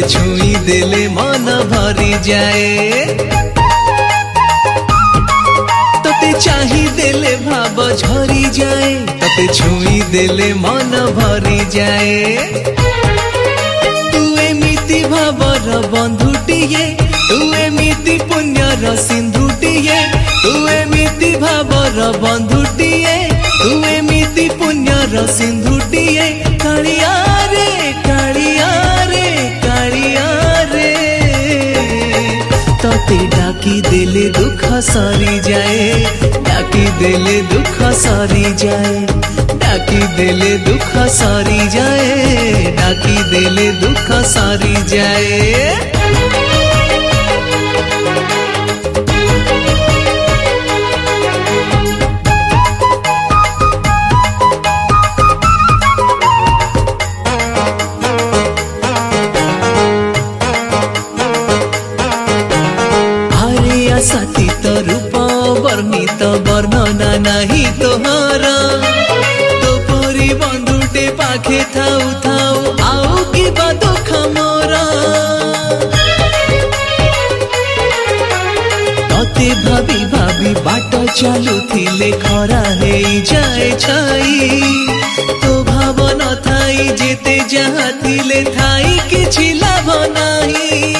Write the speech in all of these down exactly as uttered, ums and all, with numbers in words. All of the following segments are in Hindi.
छुई देले मन भरी जाए तते चाही देले भाव झरी जाए तते छुई देले मन भरी जाए तू एमिति भावर बंधुटिए तू एमिति पुण्यर सिंधुटिए तू एमिति भावर बंधुटिए तू एमिति पुण्यर सिंधुटिए कालिया रे कालिया रे कालिया रे तते डाकी देले दुख सरी जाए डाकी देले दुख सरी जाए डाकी देले दुख सरी जाए डाकी देले दुख सरी जाए सतीत रूप वर्णित वर्णना नहीं तोहारा तो परी बंधुटे पाखे थाऊ थाऊ आउ की दुख मोरा तते भाभी भाभी बाट चालू थिले खरा हे जाए छाई तो भाव न थाई जेते जहाँ थिले थाई किछि लाभ नाही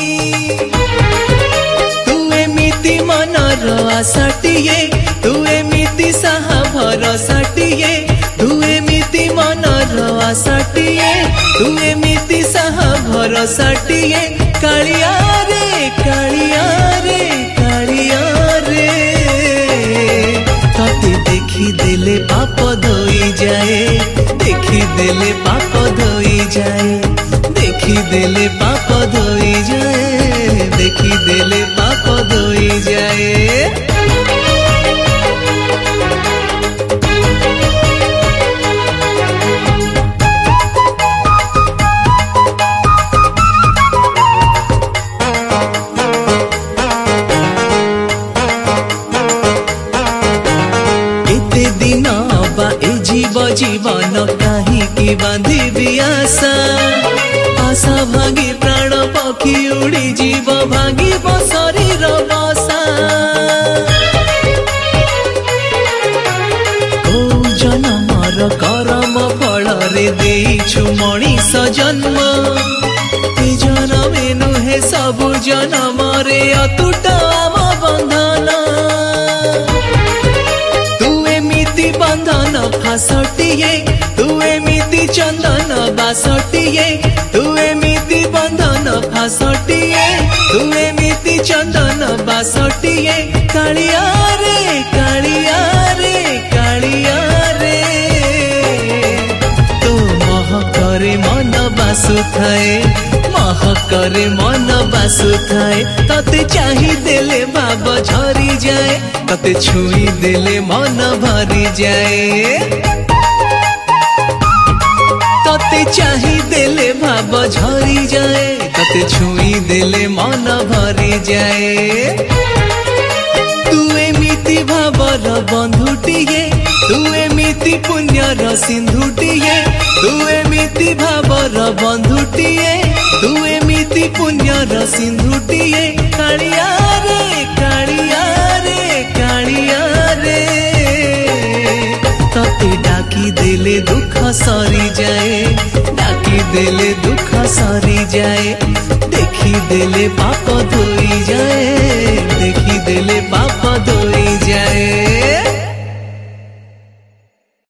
आशाटिए तू एमिति साहा भरसाटिए तू एमिति मनर आशाटिए तू एमिति साहा भरसाटिए कालिया रे कालिया रे कालिया रे तते देखी देले पाप धोई जाए देखी देले पाप धोई जाए देखी देले पाप धोई जाए देखी देले पाप धोई जाए जीवन कहीं की बांधी आशा आशा भांगी प्राण पक्षी उड़ी जीव भांगी शरीर बसा को जन्मर करम फल रे देइछु मणिष जन्म ए जन्मे नुहे सबु जन्म रे अतुट आम बंधन बंधन फासटिए तू एमिति चंदन बासटिए तू एमिति बंधन फासटिए तू एमिति चंदन बासटिए कालिया रे कालिया रे कालिया रे तो महकरे मन बासुथाए महकरे मन बासुथाए तते चाही देले भाव झरी जाए तते छुई देले मन भरी जाए तते चाही देले भाव झरी जाए तते छुई देले मन भरी जाए तू एमिति भावर बंधुटिए तू एमिति पुण्यर सिंधुटिए तू एमिति भावर बंधुटिए तू एमिति पुण्यर सिंधुटिए कालिया रे कालिया रे कालिया रे तते डाकी देले दुख सरी जाए डाकी देले दुख सरी जाए देखी देले पाप धोई जाए देखी देले पाप धोई जाए।